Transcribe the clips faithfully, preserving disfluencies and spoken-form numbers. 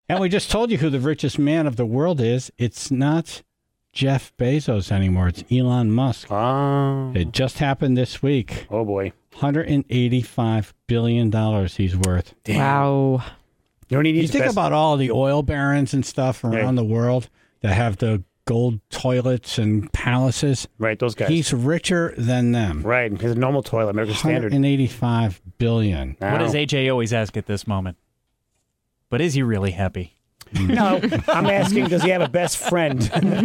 And we just told you who the richest man of the world is. It's not Jeff Bezos anymore. It's Elon Musk. Oh. It just happened this week. Oh, boy. one hundred eighty-five billion dollars he's worth. Damn. Wow. You, know, he You needs think best- about all the oil barons and stuff around Right. the world that have the gold toilets and palaces. Right, those guys. He's richer than them. Right, his normal toilet, American Standard. one hundred eighty-five billion dollars. What does A J always ask at this moment? But is he really happy? No, I'm asking, does he have a best friend?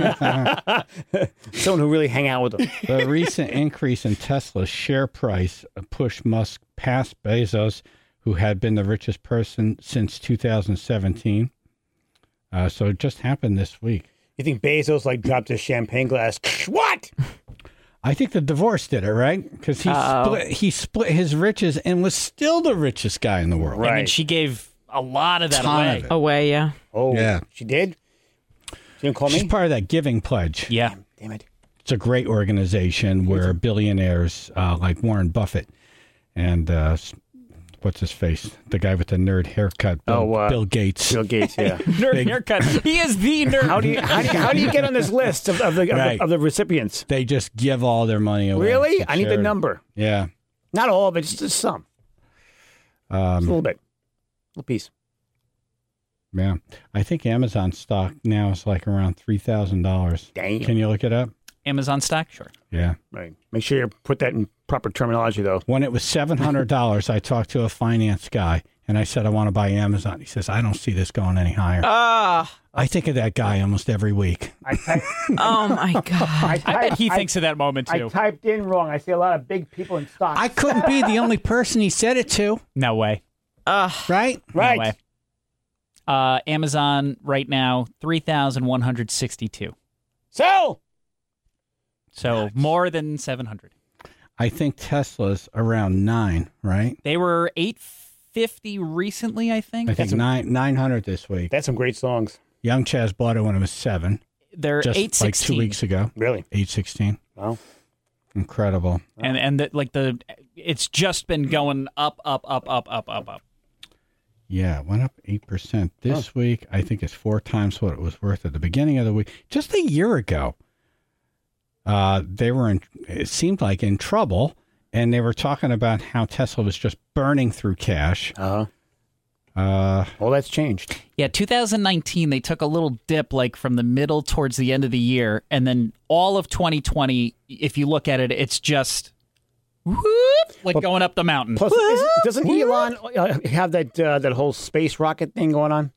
Someone who really hang out with him. The recent increase in Tesla's share price pushed Musk past Bezos, who had been the richest person since two thousand seventeen. Uh, so it just happened this week. You think Bezos like dropped his champagne glass? What? I think the divorce did it, right? Because he Uh-oh. split, he split his riches and was still the richest guy in the world. Right. And then she gave a lot of that Ton away. of it. Away, yeah. Oh, Yeah. She did? She didn't call She's me? part of that Giving Pledge. Yeah. Damn it. It's a great organization where billionaires uh, like Warren Buffett and uh, what's his face, the guy with the nerd haircut, Bill, Oh, uh, Bill Gates. Bill Gates, yeah. Nerd Big- haircut. He is the nerd. How do you how do you, how do you get on this list of, of, the, of, Right. the, of the recipients? They just give all their money away. Really? to I need the charity. number. Yeah. Not all of it, just, just some. Just a Um, little bit. A little piece. yeah. I think Amazon stock now is like around three thousand dollars. Damn. Can you look it up? Amazon stock? Sure. Yeah. Right. Make sure you put that in proper terminology, though. When it was seven hundred dollars, I talked to a finance guy and I said, I want to buy Amazon. He says, I don't see this going any higher. Ah. I think of that guy almost every week. I, typed, Oh, my God. I, typed, I bet he I, thinks of that moment, I too. typed in wrong. I see a lot of big people in stocks. I couldn't be the only person he said it to, No way. Ugh. right? right. No way. Uh, Amazon right now, three thousand one hundred sixty-two. So, So more than seven hundred. I think Tesla's around nine, right? They were eight fifty recently, I think. I think That's a- nine nine hundred this week. that's some great songs. Young Chaz bought it when it was seven, They're just eight like sixteen. two weeks ago. Really? Eight sixteen. Wow. Incredible. And and the, like the it's just been going up, up, up, up, up, up, up. Yeah, it went up eight percent this week. I think it's four times what it was worth at the beginning of the week. Just a year ago, uh, they were in, it seemed like in trouble, and they were talking about how Tesla was just burning through cash. Uh-huh. Uh, Well, that's changed. Yeah, two thousand nineteen, they took a little dip like from the middle towards the end of the year. And then all of twenty twenty, if you look at it, it's just whoop, like But- going up the mountain. Plus, is, doesn't Elon uh, have that uh, that whole space rocket thing going on?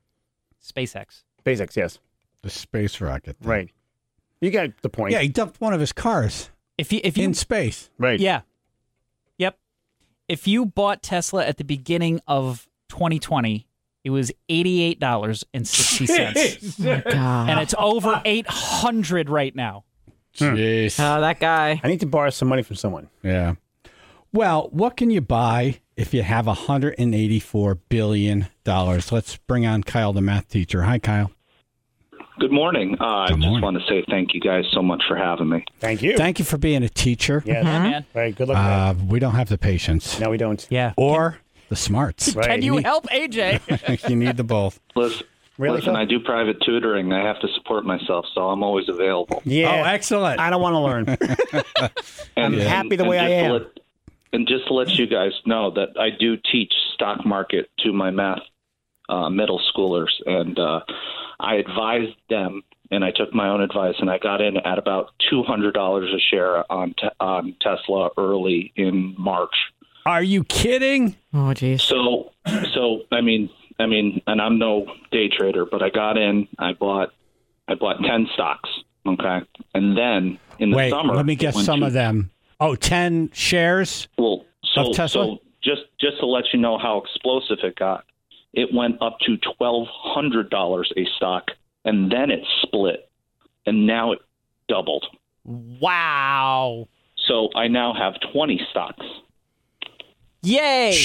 SpaceX. SpaceX, yes. the space rocket. thing. Right. You got the point. Yeah, he dumped one of his cars If you, if you, in space. Right. yeah. Yep. If you bought Tesla at the beginning of twenty twenty, it was eighty-eight dollars and sixty cents. God. And it's over eight hundred right now. Jeez. Oh, that guy. I need to borrow some money from someone. Yeah. Well, what can you buy if you have one hundred eighty-four billion dollars? Let's bring on Kyle, the math teacher. Hi, Kyle. Good morning. Uh, I Good just morning. want to say thank you guys so much for having me. Thank you. Thank you for being a teacher. Yes. Yeah, man. Right. Good luck Uh, with we don't have the patience that. No, we don't. Yeah. or the smarts. Right. Can you help A J? You need the both. Listen, Really, listen Phil? I do private tutoring. I have to support myself, so I'm always available. Yeah. Oh, excellent. I don't want to learn. I'm And, happy the and way I just to am. let- and just to let you guys know that I do teach stock market to my math uh, middle schoolers, and uh, I advised them, and I took my own advice, and I got in at about two hundred dollars a share on te- on Tesla early in March. Are you kidding? Oh, jeez. So, so I mean, I mean, and I'm no day trader, but I got in. I bought, I bought ten stocks. Okay, and then in the Wait, summer, let me it guess went some to- of them. Oh, ten shares? Well, so, Of Tesla? so just just to let you know how explosive it got, it went up to twelve hundred dollars a stock, and then it split, and now it doubled. Wow. So I now have twenty stocks, Yay.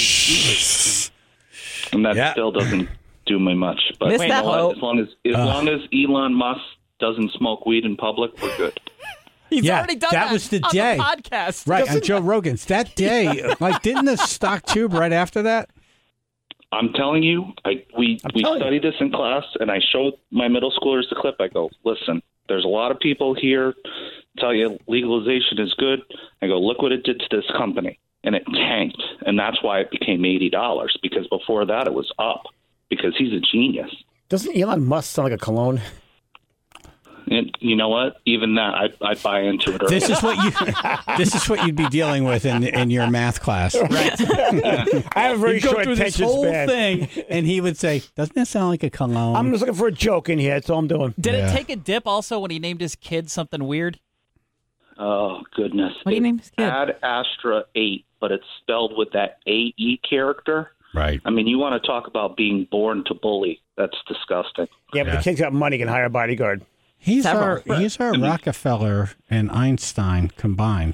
and that Yeah. still doesn't do me much. But Missed you that know what? hope. as long as as Uh. long as Elon Musk doesn't smoke weed in public, we're good. He's Yeah, already done that that was the on day. the podcast. Right, on Joe Rogan's. That day, like, didn't the stock tube right after that? I'm telling you, I we I'm we telling you. studied this in class, and I showed my middle schoolers the clip. I go, listen, there's a lot of people here tell you legalization is good. I go, look what it did to this company, and it tanked, and that's why it became eighty dollars, because before that it was up, because he's a genius. Doesn't Elon Musk sound like a cologne? And you know what? Even that, I'd, I'd buy into it. This is what you. This is what you'd be dealing with in in your math class. Right. I have a very You'd go short through this attention whole span. thing, and he would say, "Doesn't that sound like a cologne?" I'm just looking for a joke in here. That's all I'm doing. Did Yeah. it take a dip also when he named his kid something weird? Oh, goodness. What do you name his kid? Ad Astra eight, but it's spelled with that A E character. right. I mean, you want to talk about being born to bully. That's disgusting. Yeah, but Yeah. the kid's got money, can hire a bodyguard. He's Several. our he's our Rockefeller and Einstein combined,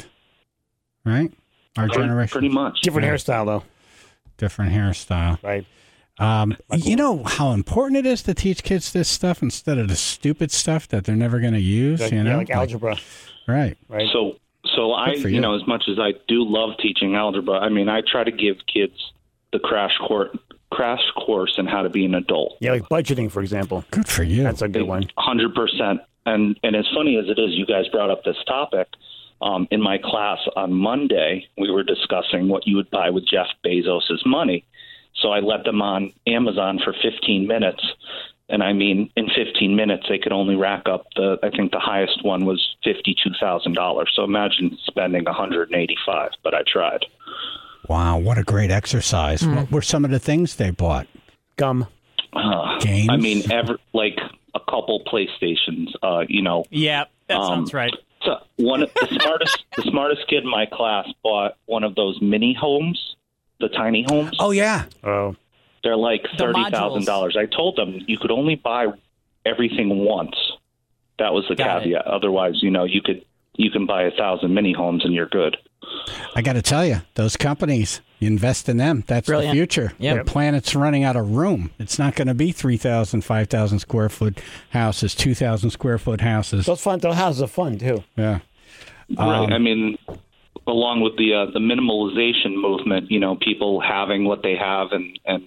right? Our generation, Pretty much. Different Yeah. hairstyle, though. different hairstyle. Right. Um, you know how important it is to teach kids this stuff instead of the stupid stuff that they're never going to use. Like, you know, yeah, like algebra. right? Right. So, so I, Good for you. you. know, as much as I do love teaching algebra, I mean, I try to give kids the crash course, crash course in how to be an adult. Yeah, like budgeting, for example. Good for you. That's a good one. one hundred percent. And and as funny as it is, you guys brought up this topic. Um, in my class on Monday, we were discussing what you would buy with Jeff Bezos' money. So I let them on Amazon for fifteen minutes. And I mean, in fifteen minutes, they could only rack up the, I think the highest one was fifty-two thousand dollars. So imagine spending one hundred eighty-five, but I tried. Wow, what a great exercise! Hmm. What were some of the things they bought? Gum. Uh, Games? I mean, ever, like a couple PlayStations, uh, you know. Yeah, that Um, sounds right. So one of the smartest, the smartest kid in my class bought one of those mini homes, the tiny homes. Oh yeah, Oh. They're like The thirty thousand dollars. I told them you could only buy everything once. That was the Got it. caveat. Otherwise, you know, you could you can buy a thousand mini homes and you're good. I got to tell you, those companies, you invest in them. That's Brilliant. the future. Yep. The planet's running out of room. It's not going to be three thousand, five thousand square foot houses, two thousand square foot houses. Those fun. Those houses are fun, too. Yeah. Right. Um, I mean, along with the uh, the minimalization movement, you know, people having what they have and and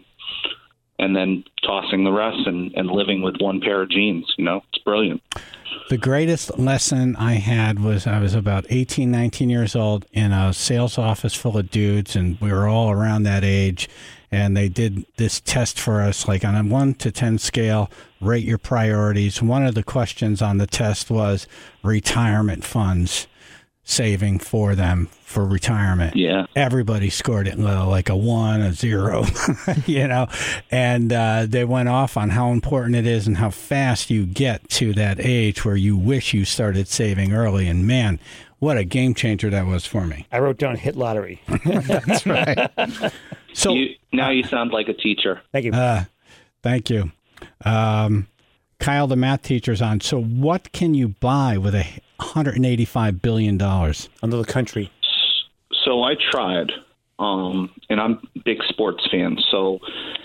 and then tossing the rest and, and living with one pair of jeans. You know, it's brilliant. The greatest lesson I had was I was about eighteen, nineteen years old in a sales office full of dudes, and we were all around that age. And they did this test for us, like on a one to ten scale, rate your priorities. One of the questions on the test was retirement funds, saving for them for retirement. Yeah. Everybody scored it low, like a one, a zero, you know, and uh, they went off on how important it is and how fast you get to that age where you wish you started saving early. And man, what a game changer that was for me. I wrote down hit lottery. That's right. So You, now you sound like a teacher. Thank you. uh, thank you. Um, Kyle, the math teacher's on. So what can you buy with a one hundred eighty-five billion dollars? Under the country. So I tried, um, and I'm a big sports fan. So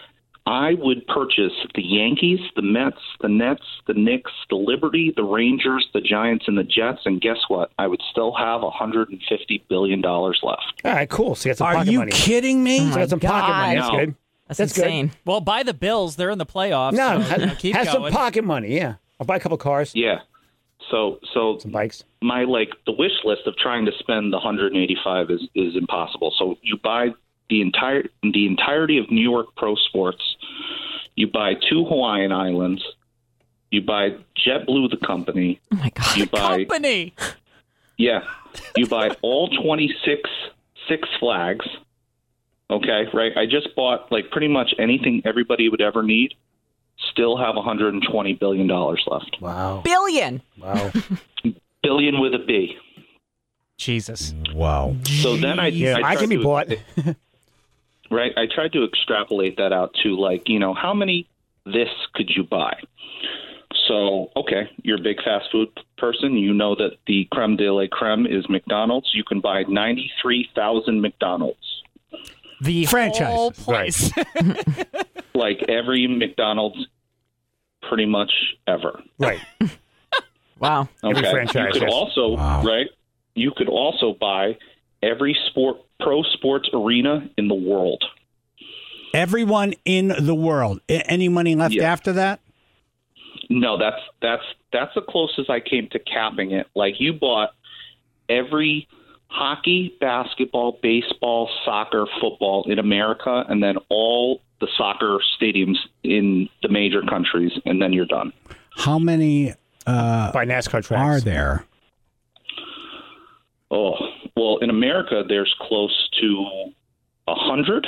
I would purchase the Yankees, the Mets, the Nets, the Knicks, the Liberty, the Rangers, the Giants, and the Jets. And guess what? I would still have one hundred fifty billion dollars left. All right, cool. So you got some Are pocket you money. kidding me? So you got some pocket money. That's God. good. That's, That's good. insane. Well, buy the Bills. They're in the playoffs. No, so, you know, ha- keep have some going. pocket money, yeah. I'll buy a couple cars, Yeah. So so some bikes. my like the wish list of trying to spend the one hundred eighty-five is is impossible. So you buy the entire the entirety of New York pro sports. You buy two Hawaiian islands. You buy JetBlue, the company. Oh my God. You buy Company. yeah. You buy all twenty-six Six Flags. Okay, right. I just bought like pretty much anything everybody would ever need. Still have one hundred twenty billion dollars left. Wow. Billion. Wow. Billion with a B. Jesus. Wow. So then I, Yeah, I tried can be to- bought. Right. I tried to extrapolate that out to like, you know, how many this could you buy? So, okay, you're a big fast food person. You know that the creme de la creme is McDonald's. You can buy ninety-three thousand McDonald's. The whole Franchises, place. Like every McDonald's pretty much ever. Right. Wow. Every Okay. franchise, You could yes. also, Wow. right? You could also buy every sport pro sports arena in the world. Everyone in the world. A- Any money left Yeah. after that? No, that's that's that's the closest I came to capping it. Like you bought every hockey, basketball, baseball, soccer, football in America, and then all the soccer stadiums in the major countries, and then you're done. How many uh, By NASCAR tracks. are there? Oh, well, in America, there's close to a hundred,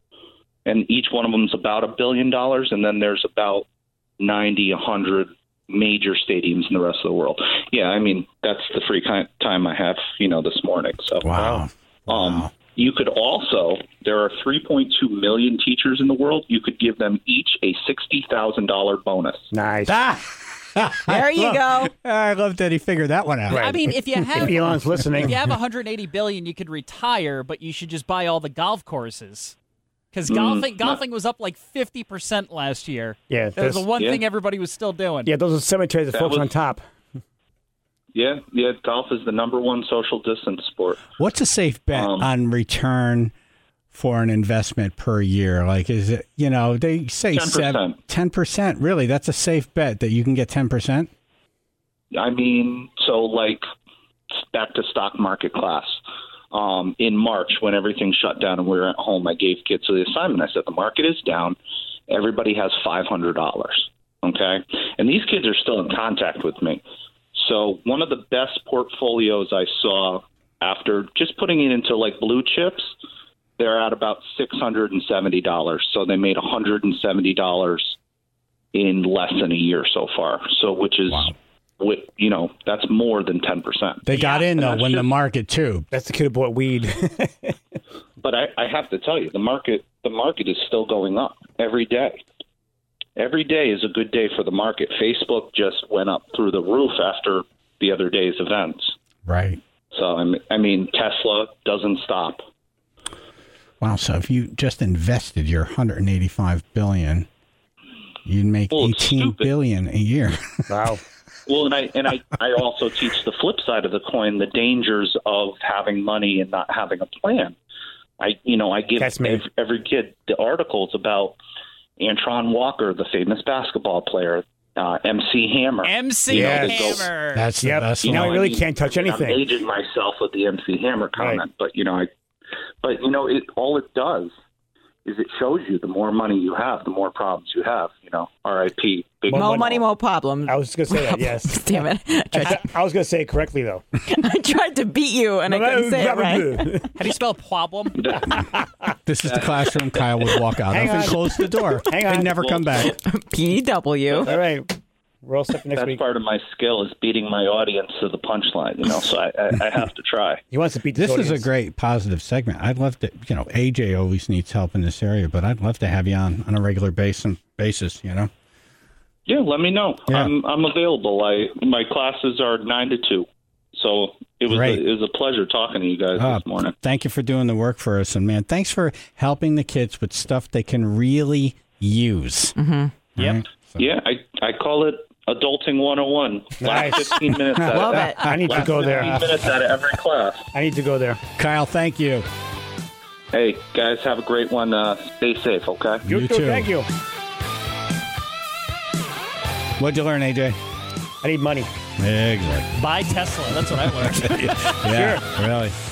and each one of them is about a billion dollars, and then there's about ninety, a hundred major stadiums in the rest of the world. Yeah, I mean, that's the free kind time I have, you know, this morning. So, Wow. um, Wow. you could also, there are three point two million teachers in the world. You could give them each a sixty thousand dollars bonus. Nice. There you go. I love that he figured that one out. Right. I mean, if you have If Elon's listening. if you have one hundred eighty billion, you could retire, but you should just buy all the golf courses. Because golfing, golfing was up like fifty percent last year. Yeah, That was the this- one Yeah. thing everybody was still doing. Yeah, those are cemeteries that That folks was- on top. Yeah, yeah, golf is the number one social distance sport. What's a safe bet Um, on return for an investment per year? Like, is it, you know, they say ten percent. ten percent. Really? That's a safe bet that you can get ten percent? I mean, so like back to stock market class. Um, in March, when everything shut down and we were at home, I gave kids the assignment. I said, the market is down. Everybody has five hundred dollars. Okay. And these kids are still in contact with me. So one of the best portfolios I saw after just putting it into like blue chips, they're at about six hundred seventy dollars. So they made one hundred seventy dollars in less than a year so far. So which is, Wow. with, you know, that's more than ten percent. They got in, though, that's when the just- market tubed. That's the kid who bought weed. But I, I have to tell you, the market the market is still going up every day. Every day is a good day for the market. Facebook just went up through the roof after the other day's events. Right. So I mean, I mean Tesla doesn't stop. Wow. So if you just invested your one hundred eighty-five billion dollars, you'd make Well, it's eighteen stupid. billion dollars a year. Wow. Well, and I and I, I also teach the flip side of the coin, the dangers of having money and not having a plan. I you know I give That's me. every, every kid the articles about Antron Walker, the famous basketball player, uh, M C Hammer. M C Yes. Hammer. That's the Yep. best You know, one. I really can't touch I'm anything. aging myself with the M C Hammer comment, Right. but you know, I, but you know, it all it does is it shows you the more money you have, the more problems you have. You know, R I P Big More money. money, more problems. I was going to say that, yes. Damn it. I I, tried, th- I was going to say it correctly, though. I tried to beat you, and I couldn't say it right. How do you spell problem? This is the classroom. Kyle would walk out Hang of and on. close the door. Hang They'd on. never come back. P W. All right. We're all set for next That's week. part of my skill is beating my audience to the punchline. You know, so I, I, I have to try. He wants to beat This this is a audience. great positive segment. I'd love to, you know, A J always needs help in this area, but I'd love to have you on on a regular basis, basis you know? Yeah, let me know. Yeah. I'm I'm available. I my classes are nine to two, so it was Great. a, it was a pleasure talking to you guys Uh, this morning. Thank you for doing the work for us. And, man, thanks for helping the kids with stuff they can really use. Mm-hmm. Yep. Yeah, I I call it adulting one oh one. Nice. Last fifteen minutes. Out Love of, it. I need to last go there. fifteen minutes out of every class. I need to go there. Kyle, thank you. Hey guys, have a great one. Uh, stay safe. Okay. You too. Thank you. What'd you learn, A J? I need money. Exactly. Buy Tesla. That's what I learned. Yeah, really.